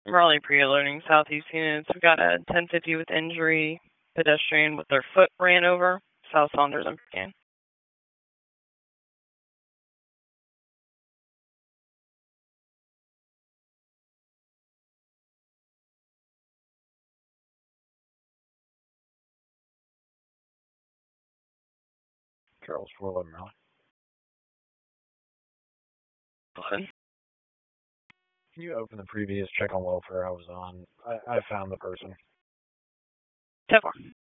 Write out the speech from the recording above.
Raleigh pre-alerting southeast units. We got a 1050 with injury, pedestrian with their foot ran over, South Saunders and Pecan. Charles 411 Raleigh. 11. Can you open the previous check on welfare I was on? I found the person. 10-4.